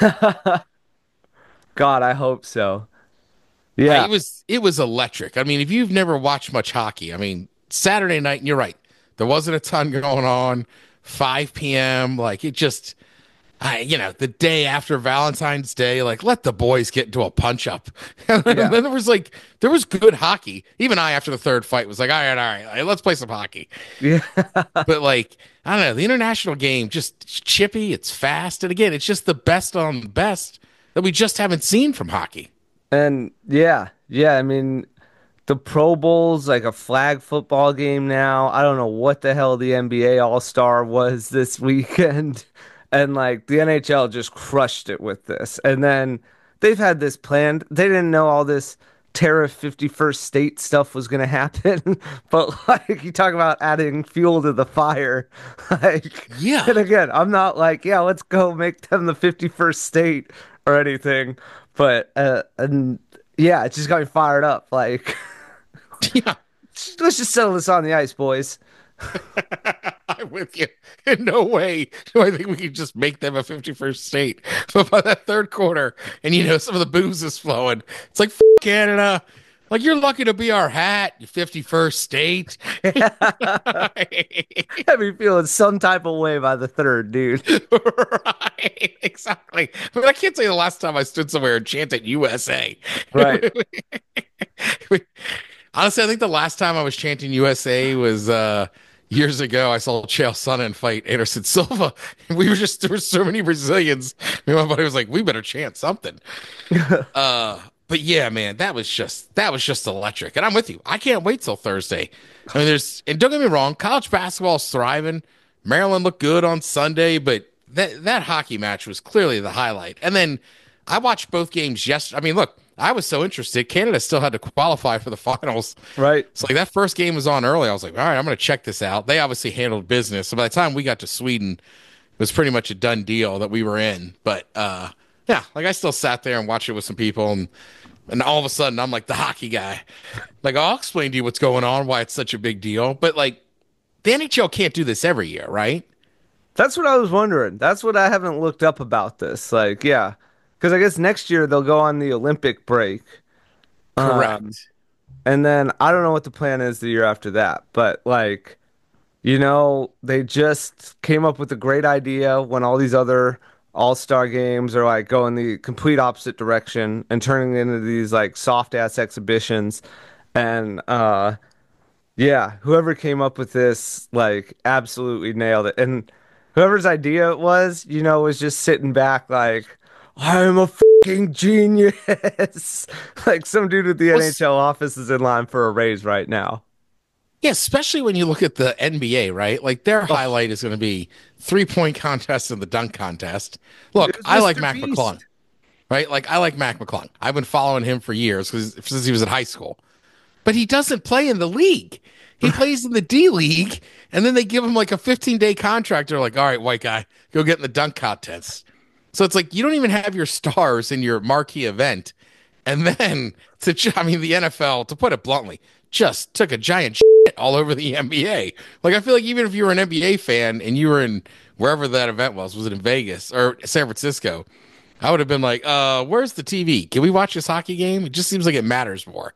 God, I hope so. Yeah. I, it was, it was electric. I mean, if you've never watched much hockey, I mean, Saturday night, and you're right, there wasn't a ton going on. five p.m. Like it just, I, you know, the day after Valentine's Day, like let the boys get into a punch up. And then, Yeah. then there was like, there was good hockey. Even I, after the third fight, was like, all right, all right, all right, let's play some hockey. Yeah. But like, I don't know, the international game, just it's chippy, it's fast. And again, it's just the best on the best that we just haven't seen from hockey. And yeah, yeah, I mean, the Pro Bowl's like a flag football game now. I don't know what the hell the N B A All-Star was this weekend. And like the N H L just crushed it with this. And then they've had this planned. They didn't know all this Tariff fifty-first state stuff was going to happen. But like you talk about adding fuel to the fire. Like, yeah. And again, I'm not like, yeah, let's go make them the fifty-first state or anything. But, uh, and yeah, it just got me fired up. Like, yeah, let's just settle this on the ice, boys. I'm with you. In no way do I think we can just make them a fifty-first state. But by that third quarter, and you know, some of the booze is flowing, it's like, F- Canada. Like, you're lucky to be our hat, you fifty-first state. Had me feeling some type of way by the third, dude. Right, exactly. But I can't tell you the last time I stood somewhere and chanted U S A. Right. Honestly, I think the last time I was chanting U S A was uh, years ago. I saw Chael Sonnen fight Anderson Silva. And we were just, there were so many Brazilians. Me and my buddy was like, we better chant something. uh, but yeah, man, that was just, that was just electric. And I'm with you. I can't wait till Thursday. I mean, there's, and don't get me wrong, college basketball is thriving. Maryland looked good on Sunday, but that, that hockey match was clearly the highlight. And then I watched both games yesterday. I mean, look, I was so interested. Canada still had to qualify for the finals. Right. So like that first game was on early. I was like, all right, I'm going to check this out. They obviously handled business. So by the time we got to Sweden, it was pretty much a done deal that we were in. But uh, yeah, like I still sat there and watched it with some people. And, and all of a sudden I'm like the hockey guy. Like, I'll explain to you what's going on, why it's such a big deal. But like the N H L can't do this every year, right? That's what I was wondering. That's what I haven't looked up about this. Like, yeah. Because I guess next year they'll go on the Olympic break. Correct. Um, And then I don't know what the plan is the year after that, but like, you know, they just came up with a great idea when all these other all-star games are like going the complete opposite direction and turning into these like soft ass exhibitions. And uh yeah, whoever came up with this like absolutely nailed it. And whoever's idea it was, you know, was just sitting back like, I'm a fucking genius. Like some dude at the Well, N H L office is in line for a raise right now. Yeah, especially when you look at the N B A, right? Like their highlight is going to be three-point contest and the dunk contest. Look, It was I like mister Mac Beast. McClung, right? Like I like Mac McClung. I've been following him for years 'cause- since he was in high school. But he doesn't play in the league. He plays in the D League, and then they give him like a fifteen-day contract. They're like, all right, white guy, go get in the dunk contest. So it's like you don't even have your stars in your marquee event. And then, to ju- I mean, the N F L, to put it bluntly, just took a giant shit all over the N B A. Like, I feel like even if you were an N B A fan and you were in wherever that event was, was it in Vegas or San Francisco? I would have been like, uh, where's the T V? Can we watch this hockey game? It just seems like it matters more.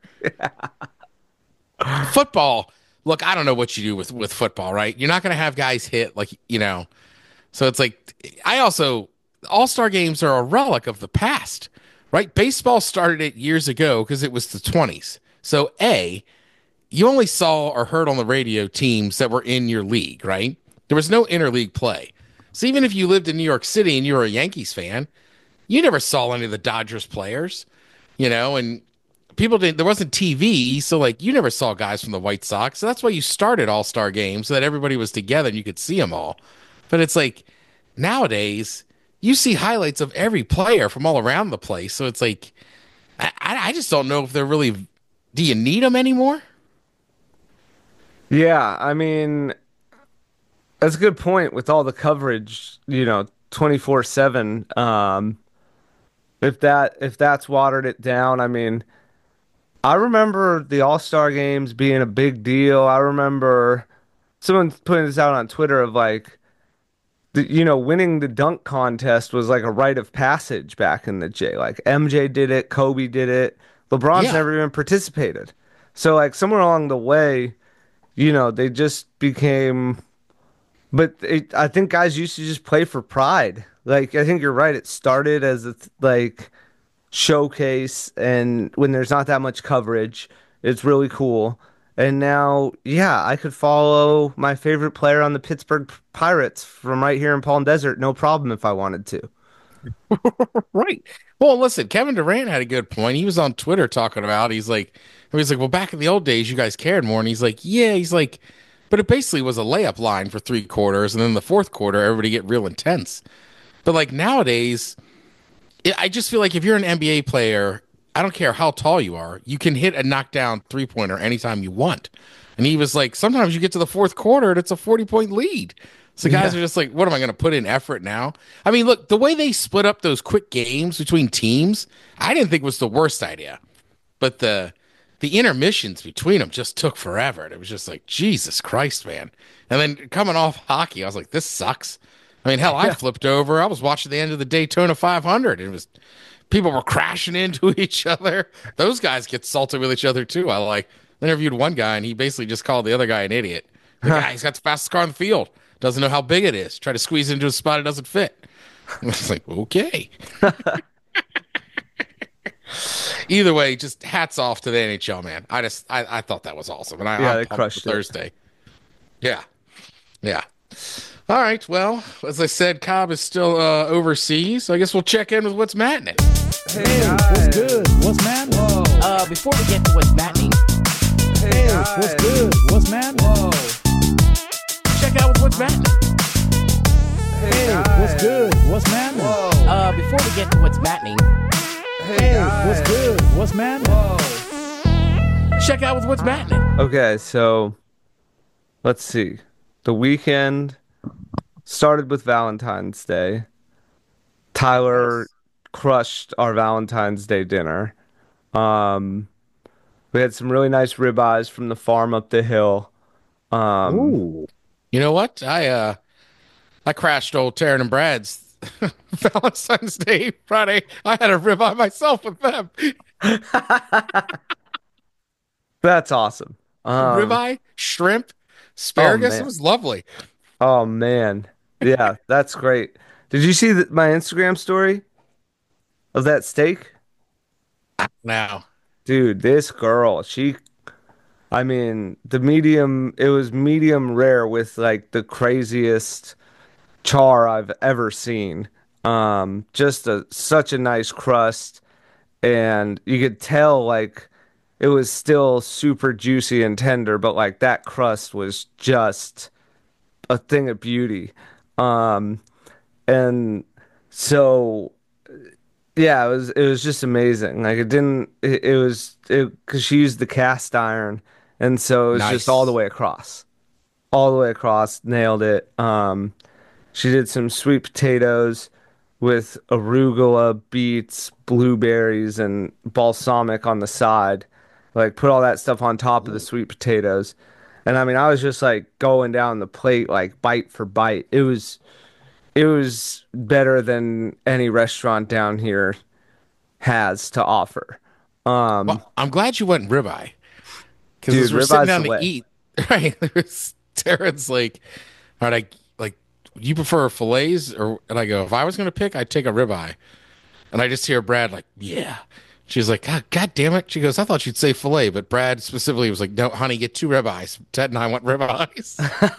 Football, look, I don't know what you do with, with football, right? You're not going to have guys hit, like, you know. So it's like, I also, all-star games are a relic of the past, right? Baseball started it years ago because it was the twenties. So, A, you only saw or heard on the radio teams that were in your league, right? There was no interleague play. So even if you lived in New York City and you were a Yankees fan, you never saw any of the Dodgers players, you know, and people didn't, there wasn't T V. So like you never saw guys from the White Sox. So that's why you started all-star games so that everybody was together and you could see them all. But it's like nowadays you see highlights of every player from all around the place. So it's like, I, I just don't know if they're really, do you need them anymore? Yeah, I mean, that's a good point with all the coverage, you know, twenty-four seven. Um, if that if that's watered it down, I mean, I remember the All-Star games being a big deal. I remember someone putting this out on Twitter of like, the, you know, winning the dunk contest was like a rite of passage back in the day. Like M J did it, Kobe did it. LeBron's Yeah. never even participated. So like somewhere along the way, you know, they just became. But it, I think guys used to just play for pride. Like I think you're right. It started as a like showcase, and when there's not that much coverage, it's really cool. And now, yeah, I could follow my favorite player on the Pittsburgh Pirates from right here in Palm Desert, no problem if I wanted to. Right. Well, listen, Kevin Durant had a good point. He was on Twitter talking about, he's like, he's like, well, back in the old days, you guys cared more. And he's like, yeah, he's like, but it basically was a layup line for three quarters. And then the fourth quarter, everybody get real intense. But like nowadays, it, I just feel like if you're an N B A player, I don't care how tall you are, you can hit a knockdown three pointer anytime you want. And he was like, sometimes you get to the fourth quarter and it's a forty point lead. So guys Yeah. are just like, what am I going to put in effort now? I mean, look, the way they split up those quick games between teams, I didn't think was the worst idea. But the the intermissions between them just took forever. And it was just like, Jesus Christ, man. And then coming off hockey, I was like, this sucks. I mean, hell, I flipped over. I was watching the end of the Daytona five hundred. And it was people were crashing into each other. Those guys get salty with each other too. I like interviewed one guy and he basically just called the other guy an idiot. The guy, he's got the fastest car in the field. Doesn't know how big it is. Try to squeeze into a spot it doesn't fit. I was like, okay. Either way, just hats off to the N H L, man. I just I, I thought that was awesome. And I, Yeah, I'm they pumped crushed for it. Thursday. Yeah. Yeah. All right. Well, as I said, Cobb is still uh, overseas. So I guess we'll check in with what's mattening. Hey, what's good? What's man? Whoa. Uh, before we get to what's mattening, Hey, guys. What's good? What's man? Whoa. Check out with what's mattening. Hey, What's good? What's man? Whoa. uh, before we get to what's mattening, Hey, What's guys. good? What's man? Whoa. Check out with what's mattening. Okay, so let's see. The weekend started with Valentine's Day. Tyler crushed our Valentine's Day dinner. Um, we had some really nice ribeyes from the farm up the hill. Um, Ooh. You know what? I uh I crashed old Taryn and Brad's Valentine's Day Friday. I had a ribeye myself with them. That's awesome. Um, Ribeye, shrimp, oh asparagus. It man. was lovely. Oh man. Yeah, that's great. Did you see the, my Instagram story of that steak? Now, Dude, this girl, she, I mean, the medium, it was medium rare with like the craziest char I've ever seen. Um, just a such a nice crust, and you could tell like it was still super juicy and tender, but like that crust was just a thing of beauty. Um, and so yeah, it was it was just amazing. Like it didn't it, it was it because she used the cast iron, and so it was just all the nice. way across, all the way across, nailed it. Um, she did some sweet potatoes with arugula, beets, blueberries, and balsamic on the side. Like put all that stuff on top of the sweet potatoes. And I mean, I was just like going down the plate like bite for bite. It was it was better than any restaurant down here has to offer. Um, Well, I'm glad you went ribeye because dude, as we're sitting ribeye's down the to way. eat, right? There's Darren's like, all right, I like you prefer fillets or and I go, if I was gonna pick, I'd take a ribeye. And I just hear Brad like, yeah. She's like, God, God damn it. She goes, I thought you'd say filet, but Brad specifically was like, no, honey, get two ribeyes. Ted and I want ribeyes.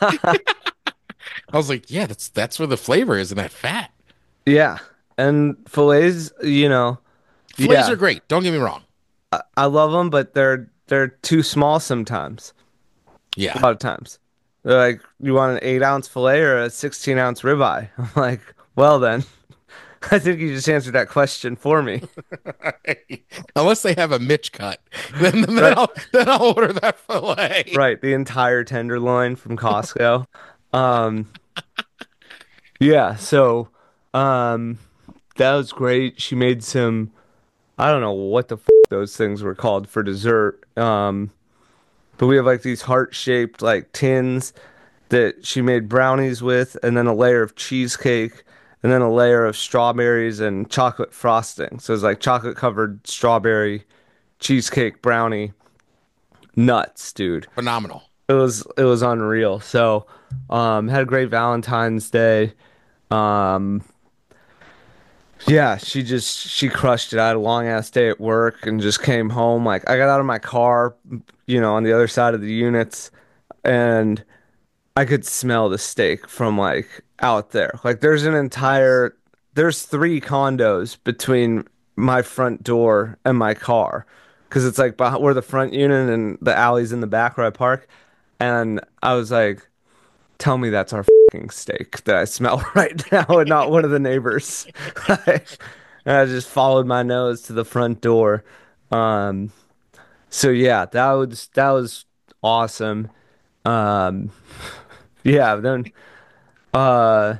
I was like, yeah, that's that's where the flavor is in that fat. Yeah, and fillets, you know, Fillets yeah, are great. Don't get me wrong. I, I love them, but they're they're too small sometimes. A Yeah. lot of times, they're like, you want an eight ounce fillet or a sixteen ounce ribeye? I'm like, well then, I think you just answered that question for me. Unless they have a Mitch cut, then then, Right. I'll then I'll order that fillet. Right, the entire tenderloin from Costco. Um, yeah, so um, that was great. She made some, I don't know what the f those things were called for dessert. Um, but we have like these heart-shaped like tins that she made brownies with, and then a layer of cheesecake, and then a layer of strawberries and chocolate frosting. So it's like chocolate covered strawberry cheesecake brownie. Nuts, dude. Phenomenal. It was it was unreal. So, um, had a great Valentine's Day. Um, yeah, she just she crushed it. I had a long ass day at work and just came home. Like I got out of my car, you know, on the other side of the units, and I could smell the steak from like out there. Like there's an entire there's three condos between my front door and my car because it's like behind, we're the front unit and the alley's in the back where I park. And I was like, tell me that's our fucking steak that I smell right now and not one of the neighbors. And I just followed my nose to the front door. Um, so yeah, that was that was awesome. Um, yeah, then uh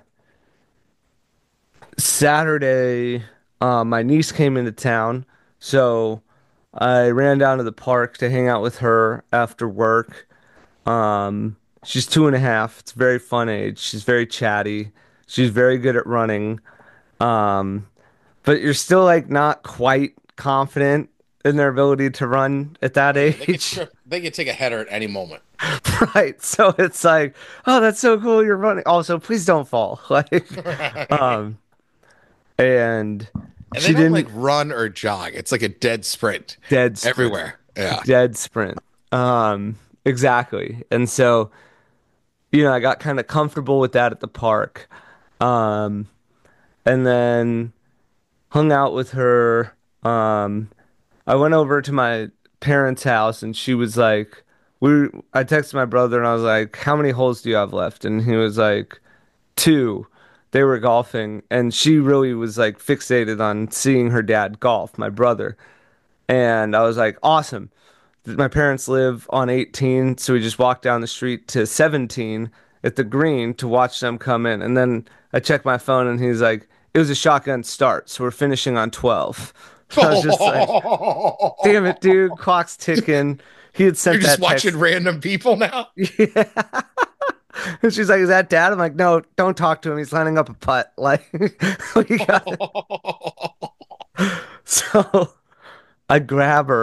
Saturday, uh, my niece came into town, so I ran down to the park to hang out with her after work. Um, she's two and a half. It's a very fun age. She's very chatty. She's very good at running. Um, but you're still like not quite confident in their ability to run at that They could, age. trip, they could take a header at any moment. Right. So it's like, oh, that's so cool. You're running. Also, please don't fall. Like, um, and And she they don't didn't like run or jog. It's like a dead sprint dead sprint. everywhere. Yeah. Dead sprint. Um, exactly. And so, you know, I got kind of comfortable with that at the park. Um, and then hung out with her. Um, I went over to my parents' house and she was like, we I texted my brother and I was like, how many holes do you have left? And he was like, two. They were golfing and she really was like fixated on seeing her dad golf, my brother. And I was like, awesome. My parents live on eighteen, so we just walked down the street to seventeen at the green to watch them come in. And then I checked my phone and he's like, it was a shotgun start, so we're finishing on twelve. I was just like, damn it, dude, clock's ticking. He had sent You're just that text. watching random people now. Yeah. And she's like, is that dad? I'm like, no, don't talk to him. He's lining up a putt. Like, we got it. So I grab her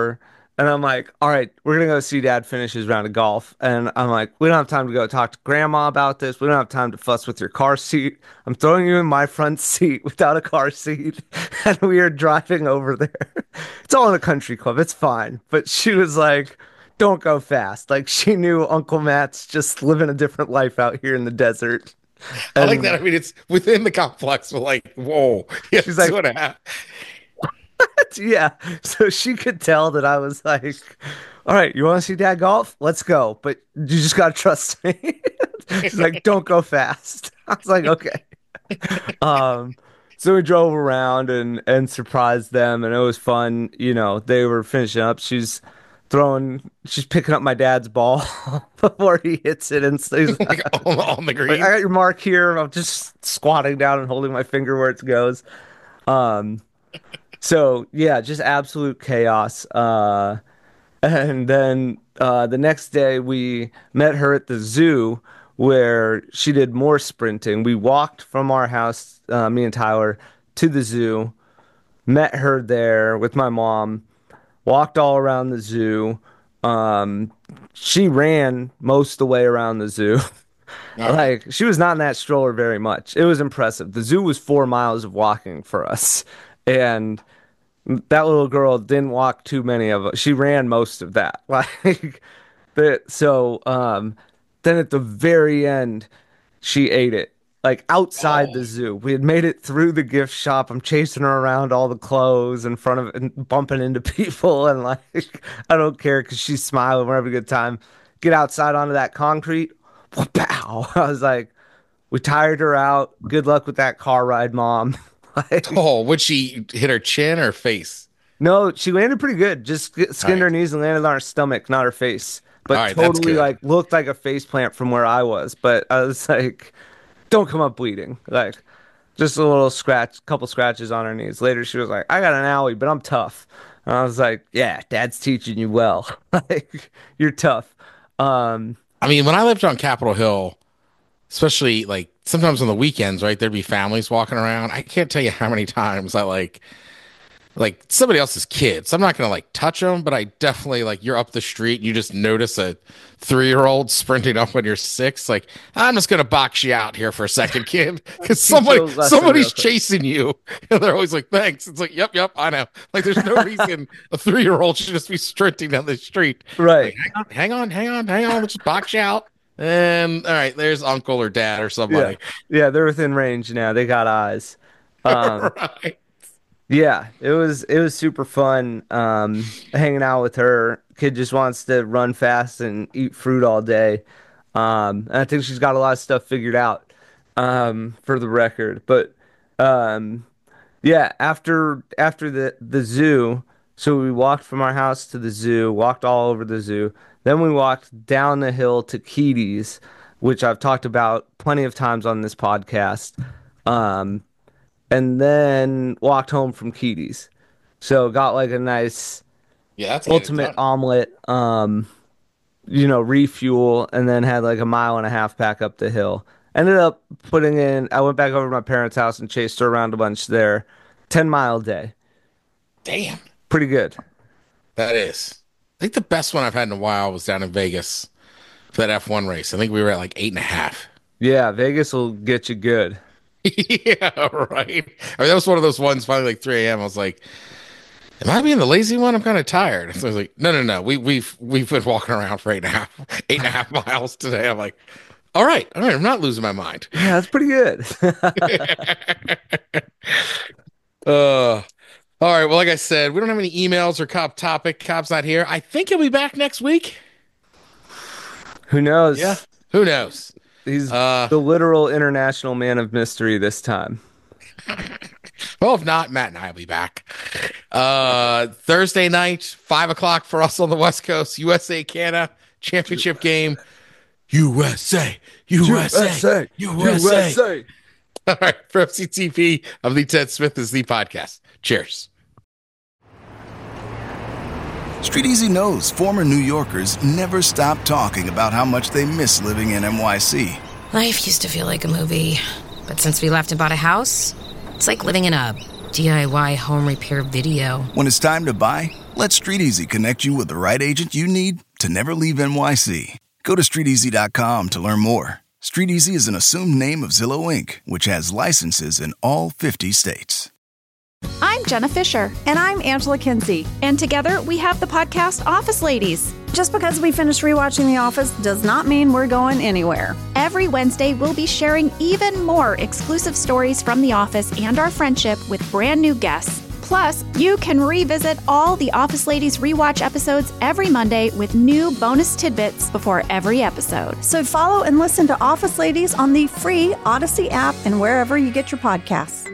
And I'm like, all right, we're going to go see Dad finish his round of golf. And I'm like, we don't have time to go talk to Grandma about this. We don't have time to fuss with your car seat. I'm throwing you in my front seat without a car seat. And we are driving over there. It's all in a country club. It's fine. But she was like, don't go fast. Like, she knew Uncle Matt's just living a different life out here in the desert. And I like that. I mean, it's within the complex, but like, whoa. Yeah, she's like, yeah. So she could tell that I was like, all right, you want to see Dad golf? Let's go. But you just got to trust me. She's like, don't go fast. I was like, okay. Um, so we drove around and, and surprised them, and it was fun. You know, they were finishing up. She's throwing, she's picking up my dad's ball before he hits it. And so he's like, on, on the green. Like, I got your mark here. I'm just squatting down and holding my finger where it goes. Um, So, yeah, just absolute chaos. Uh, and then uh, the next day we met her at the zoo where she did more sprinting. We walked from our house, uh, me and Tyler, to the zoo, met her there with my mom, walked all around the zoo. Um, she ran most of the way around the zoo. Like, she was not in that stroller very much. It was impressive. The zoo was four miles of walking for us. And that little girl didn't walk too many of us. She ran most of that. Like, but so um, then at the very end, she ate it. Like, outside oh. the zoo. We had made it through the gift shop. I'm chasing her around all the clothes in front of it and bumping into people. And like, I don't care because she's smiling. We're having a good time. Get outside onto that concrete. Pow! I was like, we tired her out. Good luck with that car ride, Mom. Like, oh, would she hit her chin or face? No, she landed pretty good. Just skinned right. her knees and landed on her stomach, not her face. But right, totally like looked like a face plant from where I was. But I was like, don't come up bleeding. Like, just a little scratch, couple scratches on her knees. Later, she was like, I got an owie, but I'm tough. And I was like, yeah, Dad's teaching you well. Like, you're tough. Um, I mean, when I lived on Capitol Hill, especially like sometimes on the weekends, right, there'd be families walking around. I can't tell you how many times I like, like somebody else's kids. I'm not going to like touch them, but I definitely like, you're up the street and you just notice a three-year-old sprinting up when you're six. Like, I'm just going to box you out here for a second, kid. Because somebody, somebody's chasing you. And they're always like, thanks. It's like, yep, yep, I know. Like, there's no reason a three-year-old should just be sprinting down the street. Right. Like, hang on, hang on, hang on, hang on. Let's just box you out. And all right, there's uncle or dad or somebody. Yeah, yeah, they're within range now. They got eyes. Um, right. Yeah, it was it was super fun um, hanging out with her. Kid just wants to run fast and eat fruit all day. Um, and I think she's got a lot of stuff figured out um, for the record. But um, yeah, after after the the zoo, so we walked from our house to the zoo, walked all over the zoo. Then we walked down the hill to Keaty's, which I've talked about plenty of times on this podcast, um, and then walked home from Keaty's. So got like a nice yeah, that's ultimate omelet, um, you know, refuel, and then had like a mile and a half back up the hill. Ended up putting in, I went back over to my parents' house and chased her around a bunch there. ten mile day. Damn. Pretty good. That is. I think the best one I've had in a while was down in Vegas for that F one race. I think we were at like eight and a half. Yeah, Vegas will get you good. Yeah, right. I mean, that was one of those ones, finally like three a.m. I was like, am I being the lazy one? I'm kind of tired. So I was like, no, no, no. We, we've we've been walking around for eight and a half, eight and a half miles today. I'm like, all right, all right, I'm not losing my mind. Yeah, that's pretty good. uh All right. Well, like I said, we don't have any emails or Cobb topic. Cobb's not here. I think he'll be back next week. Who knows? Yeah. Who knows? He's uh, the literal international man of mystery this time. Well, if not, Matt and I will be back. Uh, Thursday night, five o'clock for us on the West Coast. U S A Canada championship game. U S A, U S A, U S A. U S A. All right. For F C T P, I'm Lee Ted Smith. This is the podcast. Cheers. Street Easy knows former New Yorkers never stop talking about how much they miss living in N Y C. Life used to feel like a movie, but since we left and bought a house, it's like living in a D I Y home repair video. When it's time to buy, let StreetEasy connect you with the right agent you need to never leave N Y C. Go to street easy dot com to learn more. StreetEasy is an assumed name of Zillow Incorporated, which has licenses in all fifty states. I'm Jenna Fisher. And I'm Angela Kinsey. And together we have the podcast Office Ladies. Just because we finished rewatching The Office does not mean we're going anywhere. Every Wednesday, we'll be sharing even more exclusive stories from The Office and our friendship with brand new guests. Plus, you can revisit all the Office Ladies rewatch episodes every Monday with new bonus tidbits before every episode. So follow and listen to Office Ladies on the free Odyssey app and wherever you get your podcasts.